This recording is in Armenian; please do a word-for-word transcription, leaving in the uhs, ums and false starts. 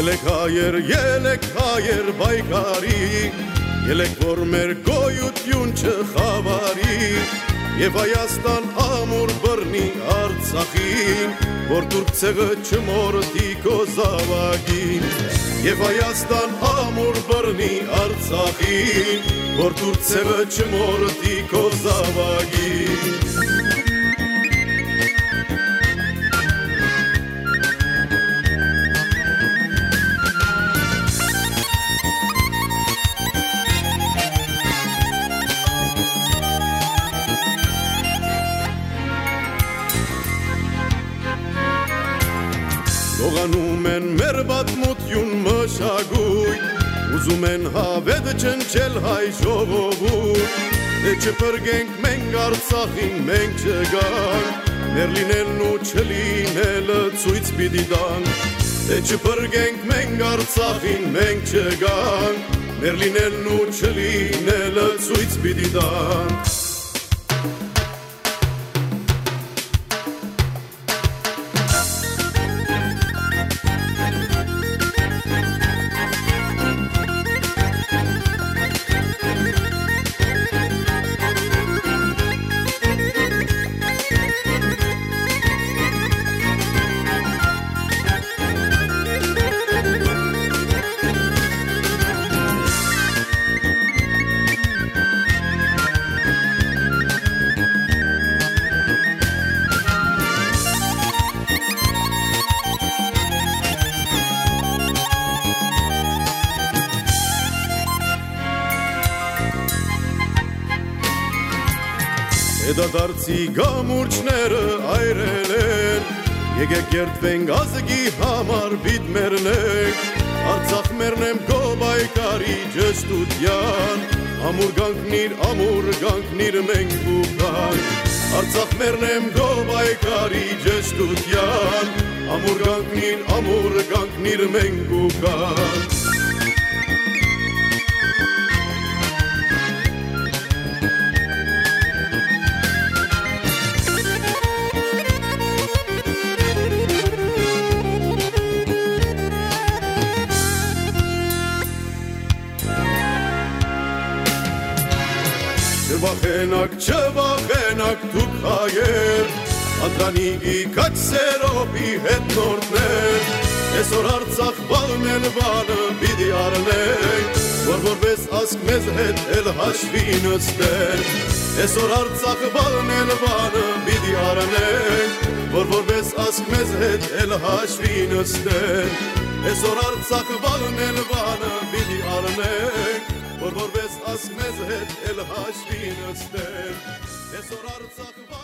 Ելեք հայեր, ելեք հայեր բայկարի, ելեք որ մեր գոյություն չխավարի, Եվ Հայաստան ամուր բռնի Արցախին, որ թուրք ցեղը չմորթի քո զավակին, Եվ Հայաստան ամուր բռնի Արցախին, որ թուրք ցեղը չմորթի քո զավակին Լողանում են մեր պատմություն մշակույթ, ուզում են հավետ չնչել հայ ժողովուրդ, դե չփրկենք մենք Արցախին, մենք չգանք, մեր լինելն ու չլինելը ցույց պիտի տանք, դե չփրկենք մենք Արցախին, մենք չգանք, մեր լինելն ու չլինելը ցույց պիտի տանք Հետադարձի գամուրջները այրել են, եկեք երդվենք ազգի համար բիդ մերնենք, Արցախ մերնեմ գոբայկարի ջշտության, ամուր գանքնիր, ամուր գանքնիր մենք բուքանք, Արցախ մերնեմ գոբայկարի ջշտության, ամուր գանքնիր, ամուր գանքնիր մենք բուքանք Չվախենակ, չվախենակ դուք հայեր, Անդրանիկի կաչ սերոպի հետնորդներ, Այսօր Արցախ վաղն էլ վանը պիտի առնենք, Որ որպես ասկ մեզ հետ էլ հաշվի նստեն, Այսօր Արցախ վաղն էլ վանը պիտի առնենք, Որ որպես ասկ մեզ հետ էլ հաշվի նստեն, Այսօր Արցախ վաղն էլ վանը պիտի առնենք, Որ որպես ասկ մեզ հետ էլ հաշվի նստեն, Այսօր Արցախ